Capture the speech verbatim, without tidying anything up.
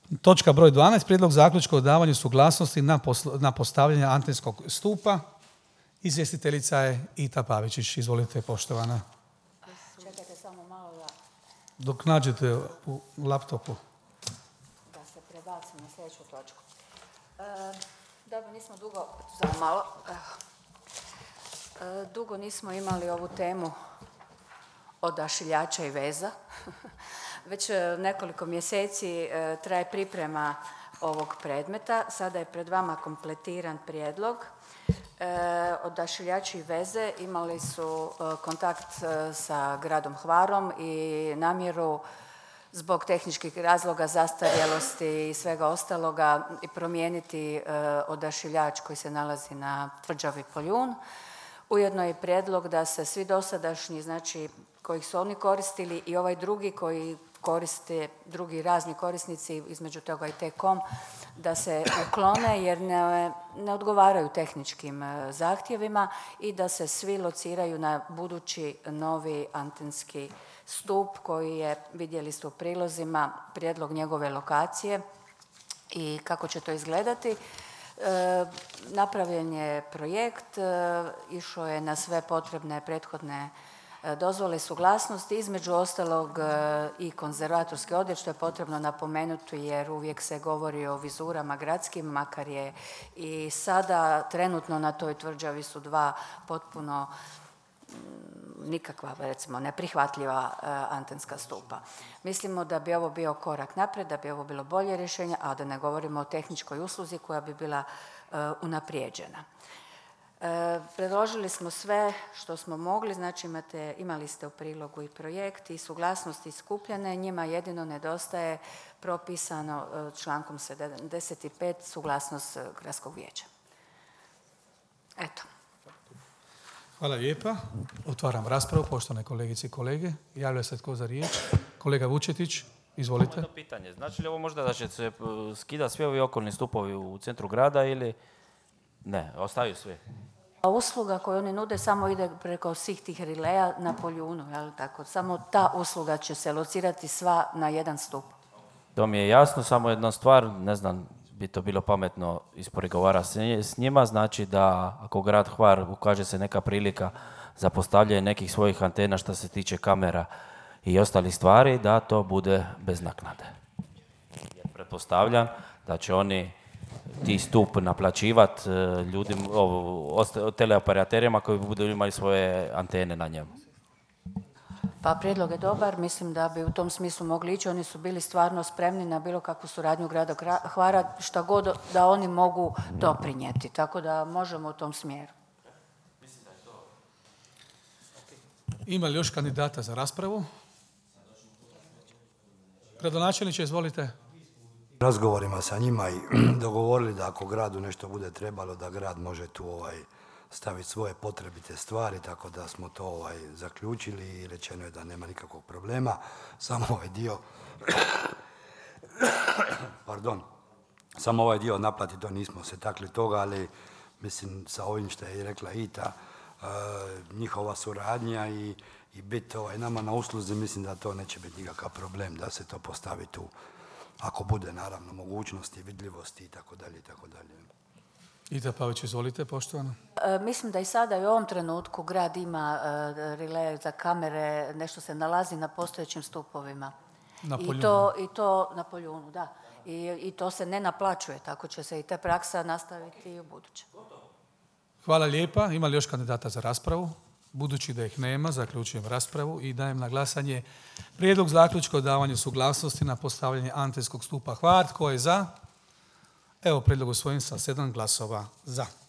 Točka broj dvanaest. Prijedlog zaključka o davanju suglasnosti na, poslo, na postavljanje antenskog stupa. Izvjestiteljica je Ita Pavičić. Izvolite, poštovana. Čekajte samo malo da... Dok nađete u laptopu. Da se prebacim na sljedeću točku. E, dobro, nismo dugo... Samo malo. E, dugo nismo imali ovu temu odašiljača i veza. Već nekoliko mjeseci e, traje priprema ovog predmeta. Sada je pred vama kompletiran prijedlog. E, odašiljači i veze imali su e, kontakt e, sa gradom Hvarom i namjeru zbog tehničkih razloga, zastarjelosti i svega ostaloga i promijeniti e, odašiljač koji se nalazi na tvrđavi Poljun. Ujedno je prijedlog da se svi dosadašnji, znači kojih su oni koristili i ovaj drugi koji koriste, drugi razni korisnici, između toga i T-Com, da se uklone jer ne, ne odgovaraju tehničkim zahtjevima i da se svi lociraju na budući novi antenski stup koji je, vidjeli ste u prilozima, prijedlog njegove lokacije i kako će to izgledati. E, napravljen je projekt, e, išao je na sve potrebne prethodne e, dozvole i suglasnosti, između ostalog e, i konzervatorski odjel, što je potrebno napomenuti jer uvijek se govori o vizurama gradskim, makar je i sada trenutno na toj tvrđavi su dva potpuno nikakva, recimo, neprihvatljiva uh, antenska stupa. Mislimo da bi ovo bio korak naprijed, da bi ovo bilo bolje rješenje, a da ne govorimo o tehničkoj usluzi koja bi bila uh, unaprijeđena. Uh, predložili smo sve što smo mogli, znači imate, imali ste u prilogu i projekt i suglasnosti skupljene, njima jedino nedostaje propisano uh, člankom sedamdeset pet suglasnost uh, gradskog vijeća. Eto. Hvala lijepa. Otvaram raspravu, poštovane kolegice i kolege. Javlja se tko za riječ? Kolega Vučetić, izvolite. Samo jedno pitanje. Znači li ovo možda da će se skida svi ovi okolni stupovi u centru grada ili ne, ostaju sve? A usluga koju oni nude samo ide preko svih tih rileja na Poljunu, jel tako? Samo ta usluga će se locirati sva na jedan stup. To mi je jasno, samo jedna stvar, ne znam, bi to bilo pametno isporegovara s njima, znači da ako grad Hvar ukaže se neka prilika za postavljanje nekih svojih antena što se tiče kamera i ostalih stvari, da to bude bez naknade. Jer pretpostavljam da će oni ti stup naplaćivati ljudima, teleoperaterima koji budu imali svoje antene na njemu. Pa prijedlog je dobar, mislim da bi u tom smislu mogli ići. Oni su bili stvarno spremni na bilo kakvu suradnju grada Hvara, šta god da oni mogu doprinijeti. Tako da možemo u tom smjeru. Ima li još kandidata za raspravu? Gradonačelniče, izvolite. Razgovorima sa njima i dogovorili da ako gradu nešto bude trebalo, da grad može tu ovaj staviti svoje potrebite stvari, tako da smo to ovaj, zaključili i rečeno je da nema nikakvog problema. Samo ovaj dio, pardon, samo ovaj dio naplati, to nismo se takli toga, ali mislim sa ovim što je rekla Ita, uh, njihova suradnja i, i biti ovaj, nama na usluzi, mislim da to neće biti nikakav problem, da se to postavi tu, ako bude naravno mogućnosti, vidljivosti i tako dalje i tako dalje. Ita Pavić, izvolite, poštovano. E, mislim da i sada i u ovom trenutku grad ima e, rile za kamere, nešto se nalazi na postojećim stupovima. Na Poljunu. I to, i to na Poljunu, da. I, I to se ne naplaćuje, tako će se i ta praksa nastaviti i u buduće. Hvala lijepa. Ima li još kandidata za raspravu? Budući da ih nema, zaključujem raspravu i dajem na glasanje prijedlog zaključka o davanju suglasnosti na postavljanje antenskog stupa Hvar. Tko je za? Evo, prijedlog usvojen sa sedam glasova za.